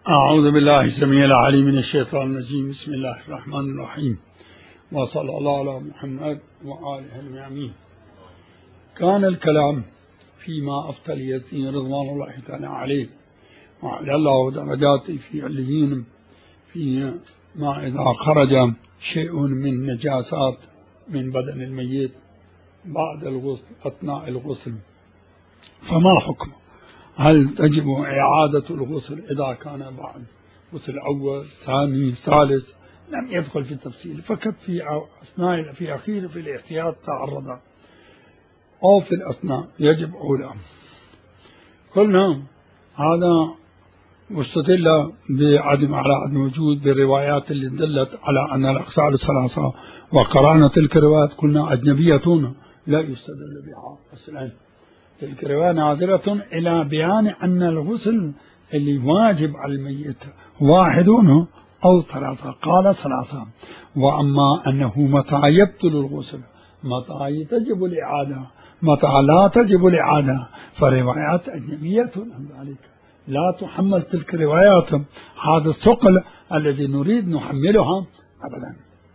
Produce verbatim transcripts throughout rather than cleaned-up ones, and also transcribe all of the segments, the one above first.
أعوذ بالله السميع العليم من الشيطان الرجيم. بسم الله الرحمن الرحيم، وصلى الله على محمد وآله الميامين. كان الكلام فيما أفتى يزيد رضوان الله تعالى عليه وعلى الله درجاته في عليين، في ما إذا خرج شيء من نجاسات من بدن الميت بعد الغسل أثناء الغسل فما حكمه؟ هل تجب إعادة الغسل إذا كان بعد غسل أول ثاني ثالث؟ لم يدخل في التفصيل، فقط في أثناء في أخير في الاحتياط تعرض أو في الأثناء يجب أولى. قلنا هذا مستدل بعدم على عدم وجود بالروايات اللي دلت على أن الأغسال الثلاثة وقرأنا تلك الروايات قلنا أجنبية لا يستدل بها أصلا. تلك الرواية ناظرة إلى بيان أن الغسل اللي واجب على الميت واحد أو ثلاثة، قال ثلاثة. وأما أنه متى يبطل الغسل، متى تجب الإعادة، متى لا تجب الإعادة، فروايات أجنبية عن ذلك لا تحمل تلك الروايات هذا الثقل الذي نريد نحملها أبدا.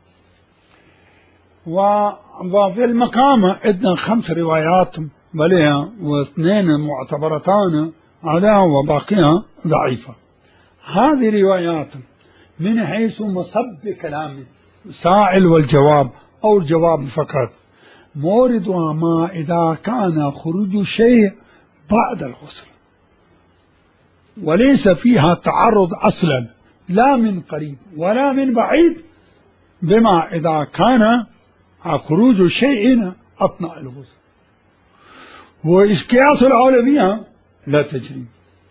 وفي المقام عندنا خمس روايات بلها واثنين معتبرتان على وباقيها ضعيفة. هذه روايات من حيث مصب كلام سائل والجواب أو الجواب فقط موردها ما إذا كان خروج شيء بعد الغسل وليس فيها تعرض أصلا لا من قريب ولا من بعيد، بما إذا كان خروج شيء أثناء الغسل، وإسكياس الأولوية لا تجري.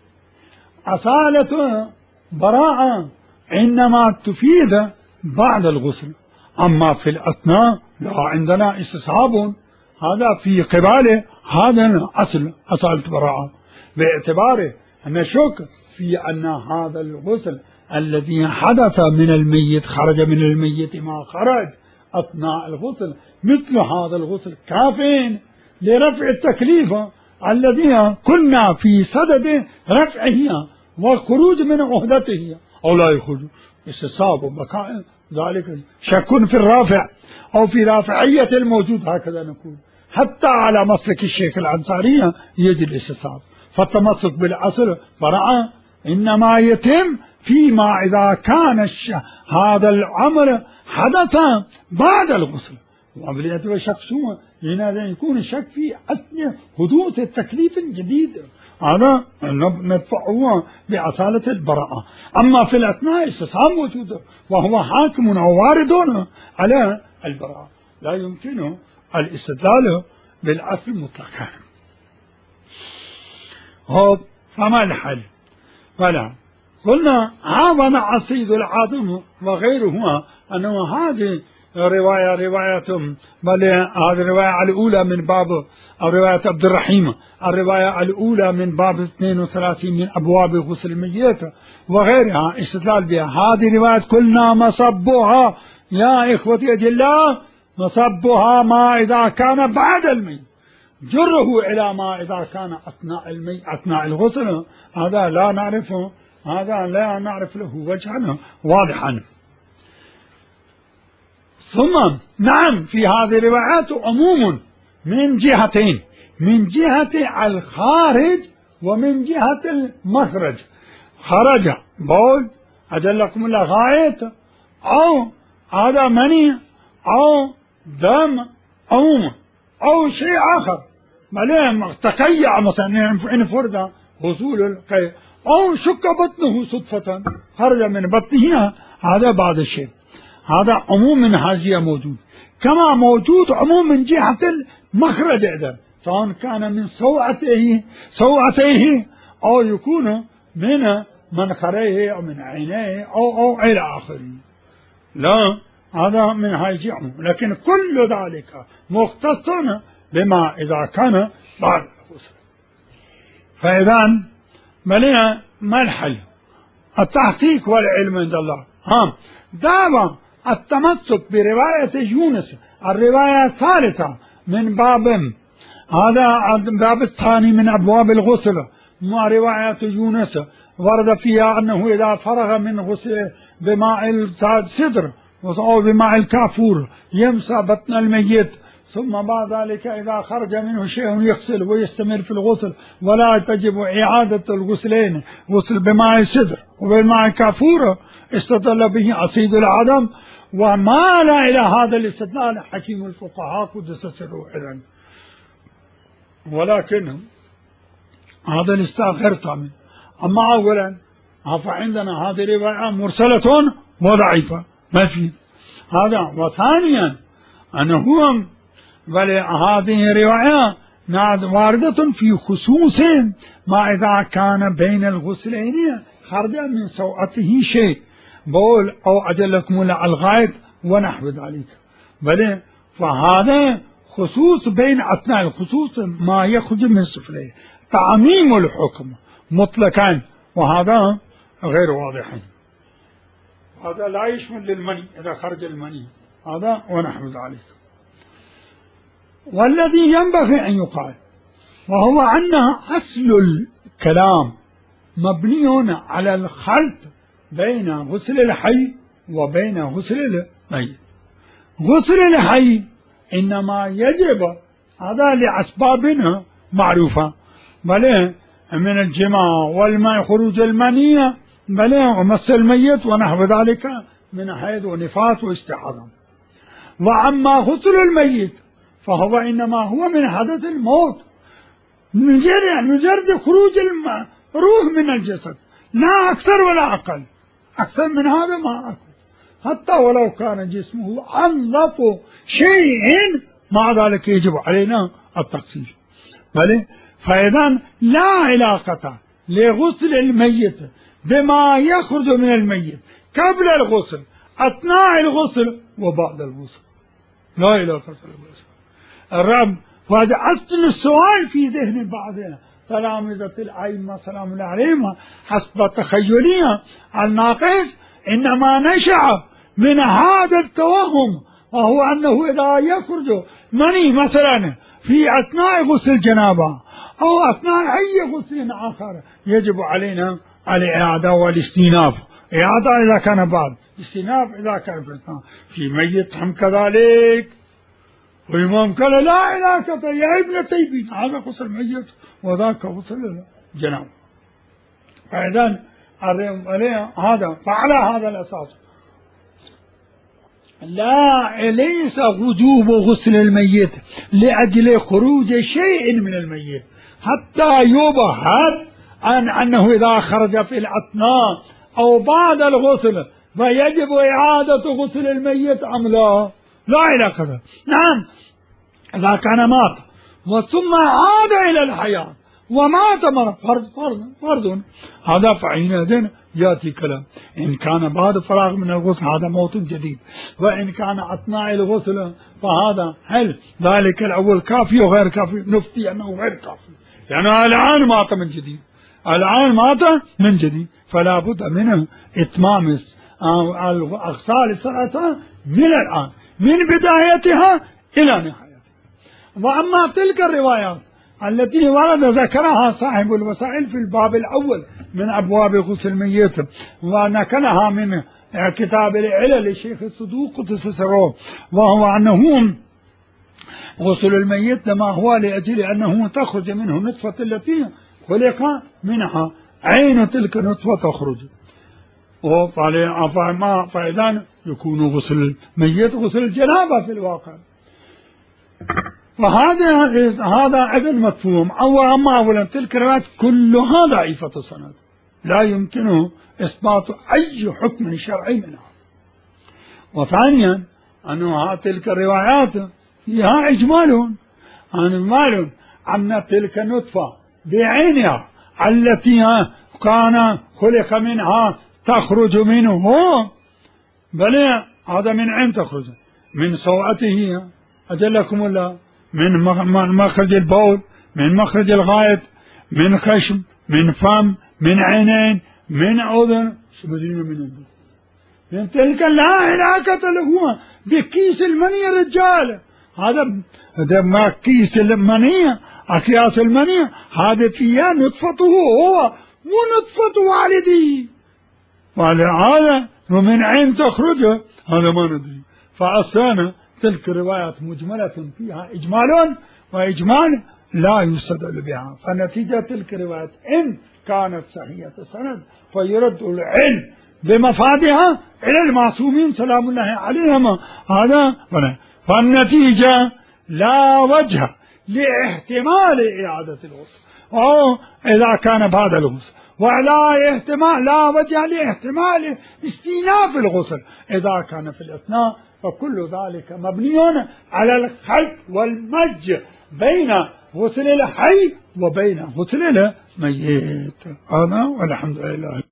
أصالة براءة إنما تفيد بعد الغسل، أما في الأثناء لا عندنا استصحاب، هذا في قباله هذا الأصل أصالة براءة، باعتباره أن شك في أن هذا الغسل الذي حدث من الميت خرج من الميت ما خرج أثناء الغسل مثل هذا الغسل كافٍ لرفع التكليف الذي كنا في صدد رفعه والخروج من عهدته، أو لا يخرج استصحاب وبقاء ذلك شك في الرافع أو في رافعية الموجود، هكذا نقول. حتى على مسلك الشيخ الأنصاري يجي الاستصحاب، فالتمسك بالأصل براءة إنما يتم فيما إذا كان هذا الأمر حدث بعد الغسل، وعملية الشك سوى لماذا يكون الشك في أثناء حدوث التكليف الجديد، هذا ندفعه بأصالة البراءة. أما في الأثناء استصحاب موجود وهو حاكم أو وارد على البراءة، لا يمكن الاستدلال بالأصل مطلقا. فما الحل؟ ولا قلنا هذا عصيد العظم وغيره أنه هذه رواية رواية بل هذه الرواية الأولى من باب رواية عبد الرحيم، الرواية الأولى من باب اثنين وثلاثين من أبواب غسل الميت وغيرها استدلال بها. هذه رواية كلنا مصبها يا إخوتي أجلاء، مصبها ما إذا كان بعد الميت، جره إلى ما إذا كان أثناء الميت أثناء الغسل، هذا لا نعرفه، هذا لا نعرف له وجها واضحا. ثم نعم في هذه الروايات عموم من جهتين، من جهة الخارج ومن جهة المخرج. خرج بول أجلكم الله غائط أو هذا مني أو دم عموما أو شيء آخر بل تقيع مثلا إن فرد غسول القيء أو شك بطنه صدفة خرج من بطنه، هذا بعض الشيء، هذا عموم من هذه موجود. كما موجود عموم من جهة المخرج أيضا، سواء كان من سوعته سوعته أو يكون من منخريه أو من عينيه أو أو إلى آخره، لا هذا من هذه عموم. لكن كل ذلك مختص بما إذا كان بعد الغسل. فإذا ملينا ما الحل؟ التحقيق والعلم عند الله. ها دعوة التمسك برواية يونس الرواية الثالثة من باب هذا الباب الثاني من أبواب الغسل مع رواية يونس ورد فيها أنه إذا فرغ من غسله بماء السدر أو بماء الكافور يمسح بطن الميت، ثم بعد ذلك إذا خرج منه شيء يغسل ويستمر في الغسل، ولا تجب إعادة الغسلين، غسل بماء السدر وبماء الكافور، استدل به أصيد العدم، ومال إلى هذا الاستدلال حكيم الفقهاء قدس سره إذن. ولكن هذا الاستدلال غير تام. أما أولا فعندنا هذه رواية مرسلة وضعيفة ما في هذا، وثانيا أنه بل هذه رواية واردة في خصوص ما إذا كان بين الغسلين خرج من سوءته شيء بول أو أجلكم الغائط ونحو ذلك، بل فهذا خصوص بين أثناء الخصوص ما يخرج من سفله، تعميم الحكم مطلقا، وهذا غير واضح. هذا لا يشمل للمني إذا خرج المني هذا ونحو ذلك. والذي ينبغي أن يقال وهو أن أصل الكلام مبني على الخلط بين غسل الحي وبين غسل الميت. غسل الحي إنما يجب هذا لأسبابنا معروفة، بل من الجماع والماء خروج المنية، بل ومس الميت ونحو ذلك من حيض ونفاس واستحاضة. وأما غسل الميت فهو إنما هو من حدث الموت، مجرد مجرد خروج الماء روح من الجسد، لا أكثر ولا أقل. أكثر من هذا ما أكثر، حتى ولو كان جسمه أنظف شيء مع ذلك يجب علينا التغسيل. بل فإذا لا علاقة لغسل الميت بما يخرج من الميت قبل الغسل، أثناء الغسل وبعد الغسل، لا علاقة للغسل. الرب وهذا أصل السؤال في ذهن بعضنا تلامذة الأئمة سلام الله عليهم حسب تخيلها الناقص، إنما نشأ من هذا التوهم، وهو أنه إذا يخرج مني مثلا في أثناء غسل الجنابة أو أثناء أي غسل آخر يجب علينا الإعادة والاستئناف. إعادة إذا كان بعد، استئناف إذا كان في ميت هم كذلك. وإمام قال لا علاقة يا ابن تيمين، هذا غسل ميت وذاك غسل الجنابة. فإذا هذا فعلى هذا الأساس لا ليس وجوب غسل الميت لأجل خروج شيء من الميت حتى يبحث عن أنه إذا خرج في الأثناء أو بعد الغسل فيجب إعادة غسل الميت أم لا. لا علاقة. نعم إذا كان مات وثم عاد إلى الحياة ومات مرة فرض فرض فرض هذا فحينئذ يأتي كلام. إن كان بعد فراغ من الغسل هذا موت جديد، وإن كان أثناء الغسل فهذا هل ذلك الأول كافي وغير كافي؟ نفتي أنه غير كافي، لأنه يعني الآن مات من جديد، الآن مات من جديد، فلا بد من إتمام الأغسال الثلاثة من الآن من بدايتها إلى نهايتها. وأما تلك الروايات التي ورد ذكرها صاحب الوسائل في الباب الأول من أبواب غسل الميت ونقلها من كتاب العلل للشيخ الصدوق قدس سره، وهو أنه غسل الميت ما هو لأجل أنه تخرج منه نطفة التي خلق منها عين تلك النطفة تخرج، فإذا يكون غسل الميت غسل الجنابة في الواقع. وهذا هذا أيضا مفهوم. أو أما أولا تلك الروايات كلها ضعيفة السند، لا يمكنه إثبات أي حكم شرعي منها. وثانيا أن تلك الروايات فيها إجمال إجمال أن تلك النطفة بعينها التي كان خلق منها تخرج منه، بل هذا من عين تخرج من سوءته أجلكم الله، من مخرج البول، من مخرج الغائط، من خشم، من فم، من عينين، من أذن، شبدين من أذن. من تلك لا علاقة له بكيس المنية رجال، هذا هذا ما كيس المنية أكياس المنية هذا فيها نطفته هو مو نطفة والدي، وهذا ومن عين تخرج هذا ما ندري. فأصلا تلك الروايات مجملة فيها إجمال، وإجمال لا يستدل بها، فنتيجة تلك الروايات إن كانت صحيحة السند فيرد العلم بمفادها إلى المعصومين سلام الله عليهم. هذا فالنتيجة لا وجه لاحتمال إعادة الغسل أو إذا كان بعد الغسل، ولا احتمال لا وجه لاحتمال استئناف الغسل إذا كان في الأثناء، فكل ذلك مبني على الخلط والمج بين غسل الحي وبين غسل الميت. هذا والحمد لله.